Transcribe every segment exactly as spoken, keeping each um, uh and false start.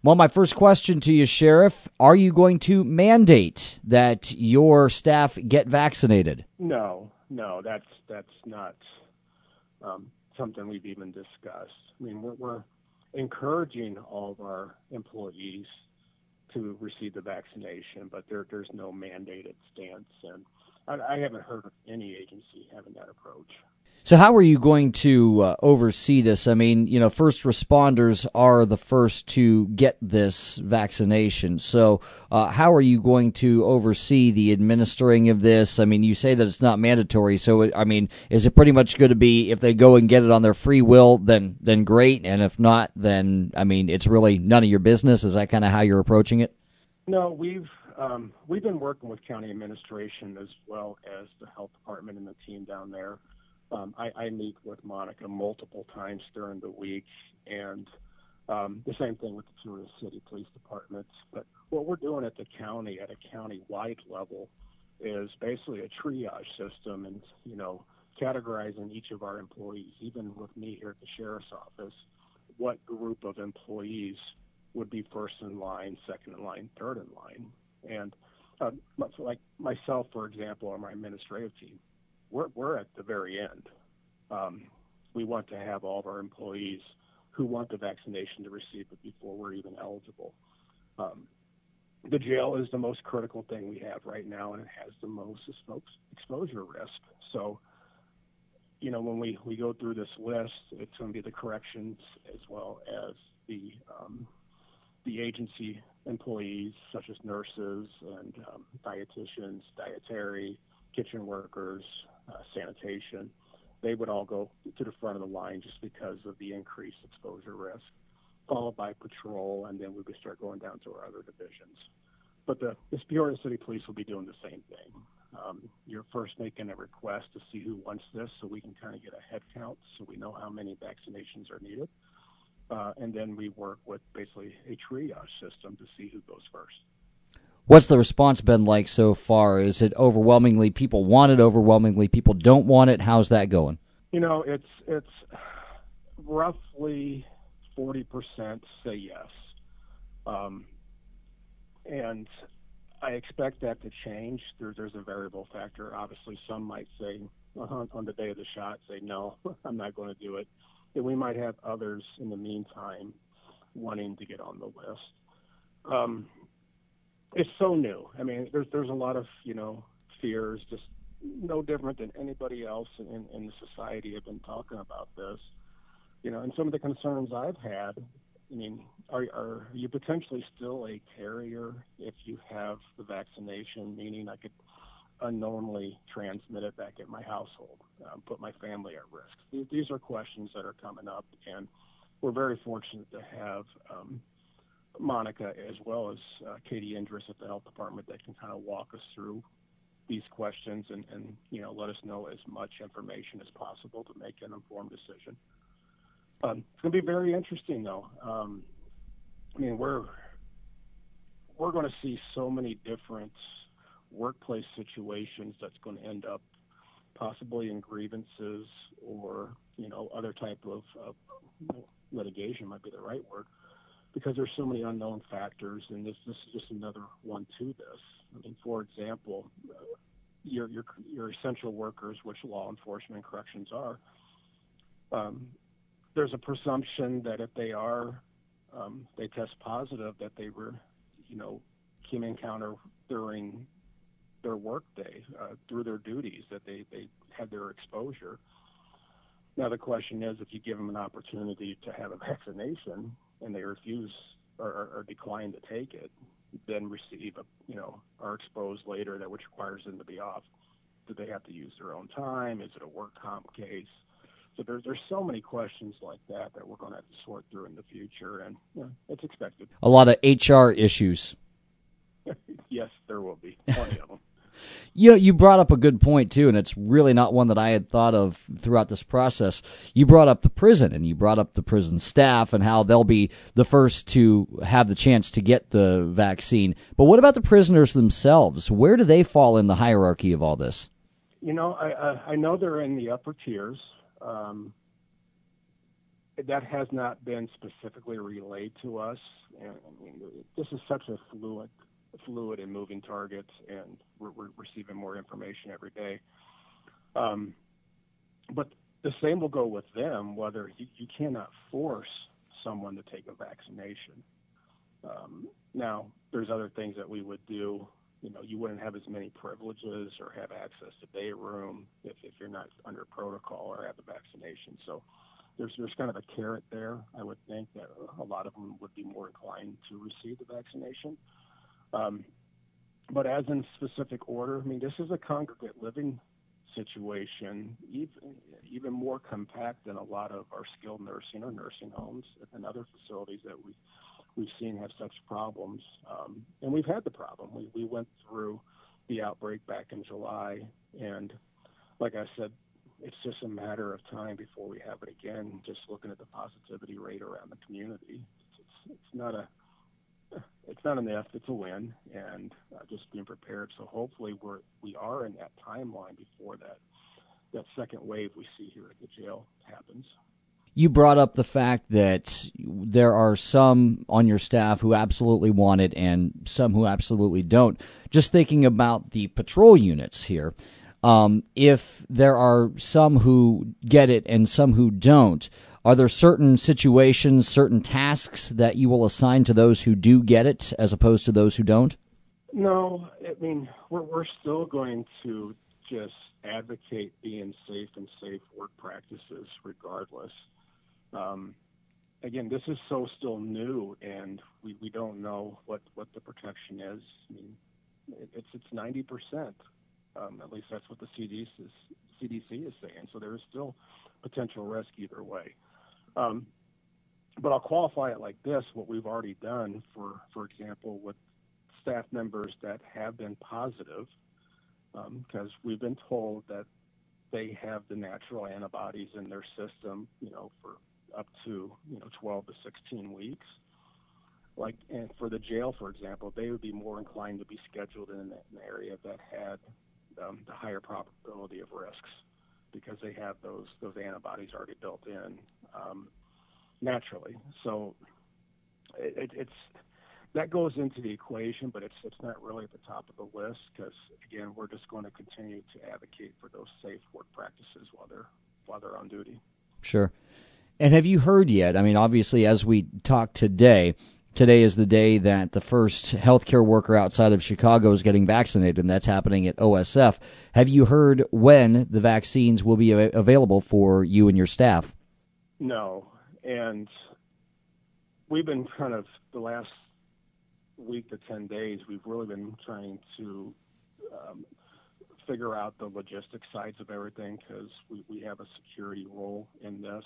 Well, my first question to you, Sheriff, are you going to mandate that your staff get vaccinated? No, no, that's that's not um, something we've even discussed. I mean, we're, we're encouraging all of our employees to receive the vaccination, but there, there's no mandated stance, and I, I haven't heard of any agency having that approach. So how are you going to uh, oversee this? I mean, you know, first responders are the first to get this vaccination. So uh, how are you going to oversee the administering of this? I mean, you say that it's not mandatory. So, I mean, is it pretty much going to be if they go and get it on their free will, then then great. And if not, then, I mean, it's really none of your business. Is that kind of how you're approaching it? No, we've um, we've been working with county administration as well as the health department and the team down there. Um, I, I meet with Monica multiple times during the week, and um, the same thing with the Peoria City Police Department. But what we're doing at the county, at a county-wide level, is basically a triage system and, you know, categorizing each of our employees, even with me here at the Sheriff's Office, what group of employees would be first in line, second in line, third in line. And uh, like myself, for example, or my administrative team, We're, we're at the very end. Um, we want to have all of our employees who want the vaccination to receive it before we're even eligible. Um, the jail is the most critical thing we have right now, and it has the most exposure risk. So, you know, when we, we go through this list, it's going to be the corrections as well as the um, the agency employees, such as nurses and um, dietitians, dietary, kitchen workers, uh, sanitation. They would all go to the front of the line just because of the increased exposure risk, followed by patrol, and then we would start going down to our other divisions. But the, the Peoria City Police will be doing the same thing. Um, you're first making a request to see who wants this so we can kind of get a head count so we know how many vaccinations are needed. Uh, and then we work with basically a triage system to see who goes first. What's the response been like so far? Is it overwhelmingly people want it, overwhelmingly people don't want it? How's that going? You know, it's it's roughly forty percent say yes. Um, and I expect that to change. There, there's a variable factor. Obviously, some might say uh, on the day of the shot, say, no, I'm not going to do it. And we might have others in the meantime wanting to get on the list. Um, It's so new. I mean, there's there's a lot of, you know, fears, just no different than anybody else in, in the society have been talking about this. You know, and some of the concerns I've had, I mean, are, are you potentially still a carrier if you have the vaccination, meaning I could unknowingly transmit it back at my household, um, put my family at risk? These, these are questions that are coming up, and we're very fortunate to have um, Monica as well as uh, Katie Indris at the health department that can kind of walk us through these questions and, and, you know, let us know as much information as possible to make an informed decision. Um, it's going to be very interesting, though. Um, I mean, we're we're going to see so many different workplace situations that's going to end up possibly in grievances or, you know, other type of uh, litigation might be the right word, because there's so many unknown factors, and this this is just another one to this. I mean, for example, uh, your your your essential workers, which law enforcement and corrections are, um, there's a presumption that if they are um, they test positive, that they were, you know, came encounter during their work day, uh, through their duties, that they, they had their exposure. Now the question is, if you give them an opportunity to have a vaccination and they refuse or, or, or decline to take it, then receive a, you know, are exposed later, that which requires them to be off. Do they have to use their own time? Is it a work comp case? So there's there's so many questions like that that we're going to have to sort through in the future, and you know, it's expected. A lot of H R issues. Yes, there will be plenty of them. You know, you brought up a good point, too, and it's really not one that I had thought of throughout this process. You brought up the prison, and you brought up the prison staff and how they'll be the first to have the chance to get the vaccine. But what about the prisoners themselves? Where do they fall in the hierarchy of all this? You know, I, I, I know they're in the upper tiers. Um, that has not been specifically relayed to us. And I mean, this is such a fluid, fluid and moving target, and we're, we're receiving more information every day. Um, but the same will go with them, whether you, you cannot force someone to take a vaccination. Um, now, there's other things that we would do. You know, you wouldn't have as many privileges or have access to day room if, if you're not under protocol or have the vaccination. So there's there's kind of a carrot there. I would think that a lot of them would be more inclined to receive the vaccination. Um, but as in specific order, I mean, this is a congregate living situation, even, even more compact than a lot of our skilled nursing or nursing homes and other facilities that we we've seen have such problems. Um, and we've had the problem. We, we went through the outbreak back in July, and like I said, it's just a matter of time before we have it again, just looking at the positivity rate around the community. It's, it's, it's not a it's not an if, it's a win, and uh, just being prepared. So hopefully we're, we are in that timeline before that, that second wave we see here at the jail happens. You brought up the fact that there are some on your staff who absolutely want it and some who absolutely don't. Just thinking about the patrol units here, um, if there are some who get it and some who don't, are there certain situations, certain tasks that you will assign to those who do get it as opposed to those who don't? No, I mean, we're, we're still going to just advocate being safe and safe work practices regardless. Um, again, this is so still new, and we, we don't know what, what the protection is. I mean, it, it's it's ninety percent. Um, at least that's what the C D C is, C D C is saying. So there is still potential risk either way. Um, but I'll qualify it like this: what we've already done, for for example, with staff members that have been positive, because um, we've been told that they have the natural antibodies in their system, you know, for up to, you know, twelve to sixteen weeks. Like, and for the jail, for example, they would be more inclined to be scheduled in an area that had um, the higher probability of risks, because they have those those antibodies already built in um, naturally. So it, it, it's that goes into the equation, but it's it's not really at the top of the list, because again, we're just going to continue to advocate for those safe work practices while they're while they're on duty. Sure. And have you heard yet? I mean, obviously, as we talk today, today is the day that the first healthcare worker outside of Chicago is getting vaccinated, and that's happening at O S F. Have you heard when the vaccines will be a- available for you and your staff? No, and we've been kind of the last week to ten days, we've really been trying to um, figure out the logistics sides of everything, because we, we have a security role in this.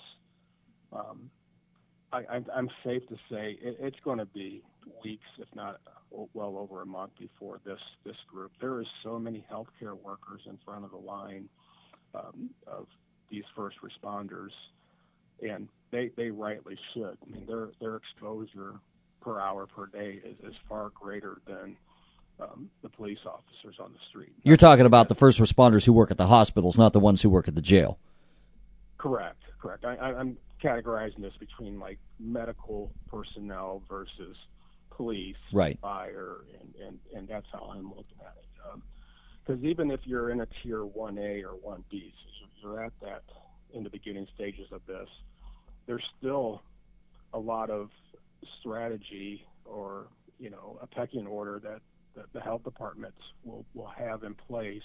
Um, I, I'm, I'm safe to say it, it's going to be weeks, if not well over a month, before this this group. There is so many healthcare workers in front of the line um, of these first responders, and they, they rightly should. I mean, their their exposure per hour per day is, is far greater than um, the police officers on the street. You're talking about the first responders who work at the hospitals, not the ones who work at the jail. Correct, correct. I, I'm categorizing this between like medical personnel versus police, right, fire, and, and, and that's how I'm looking at it. Because um, even if you're in a tier one A or one B, so you're at that in the beginning stages of this, there's still a lot of strategy or, you know, a pecking order that the, the health departments will, will have in place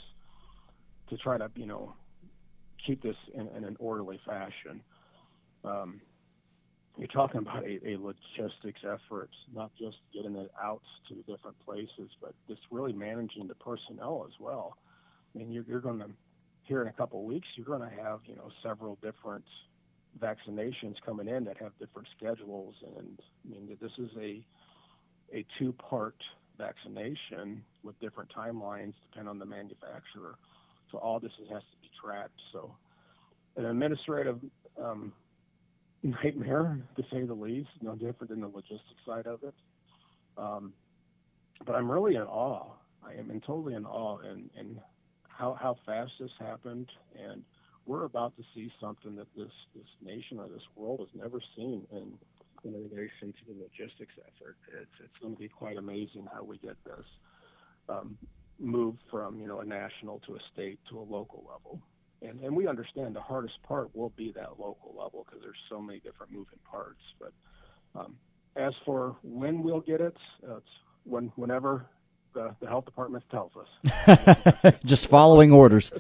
to try to, you know, keep this in, in an orderly fashion. Um, you're talking about a, a logistics effort, not just getting it out to different places, but just really managing the personnel as well. I mean, you're, you're going to, here in a couple of weeks, you're going to have, you know, several different vaccinations coming in that have different schedules. And I mean, this is a, a two-part vaccination with different timelines depending on the manufacturer. So all this has to be tracked. So an administrative um, nightmare, to say the least, no different than the logistics side of it. Um, but I'm really in awe. I am in totally in awe in, in how, how fast this happened and we're about to see something that this, this nation or this world has never seen in, in relation to the logistics effort. It's, it's going to be quite amazing how we get this um, moved from, you know, a national to a state to a local level. And, and we understand the hardest part will be that local level because there's so many different moving parts. But um, as for when we'll get it, uh, it's when, whenever the, the health department tells us. Just following orders.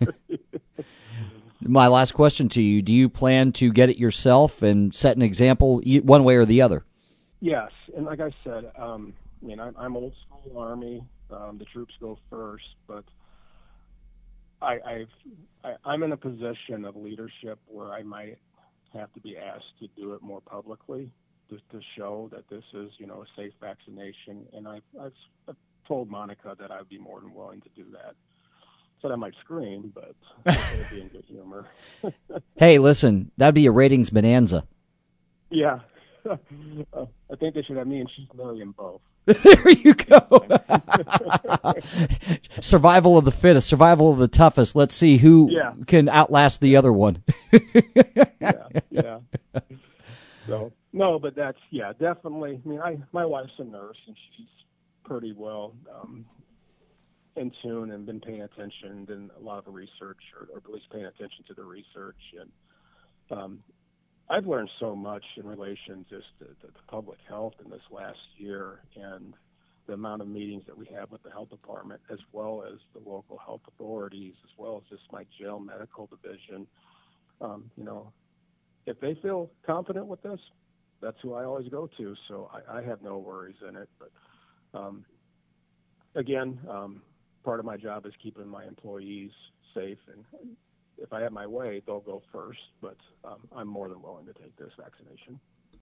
My last question to you, do you plan to get it yourself and set an example one way or the other? Yes, and like I said, um, I mean, I'm, I'm old school Army. Um, the troops go first, but I, I've, I, I'm in a position of leadership where I might have to be asked to do it more publicly to, to show that this is, you know, a safe vaccination. And I've, I've, I've told Monica that I'd be more than willing to do that. Said I might scream, but it would be in good humor. Hey, listen, that'd be a ratings bonanza. Yeah. uh, I think they should have me and Chief Larry in both. There you go. Survival of the fittest, survival of the toughest. Let's see who yeah. can outlast the other one. yeah, yeah. So, no, but that's, yeah, definitely. I mean, I my wife's a nurse, and she's pretty well um, in tune and been paying attention in a lot of the research, or, or at least paying attention to the research. And um, I've learned so much in relation just to, to, to public health in this last year, and the amount of meetings that we have with the health department, as well as the local health authorities, as well as just my jail medical division. Um, you know, if they feel confident with this, that's who I always go to. So I, I have no worries in it. But um, again, um, part of my job is keeping my employees safe, and if I have my way, they'll go first, but um, I'm more than willing to take this vaccination.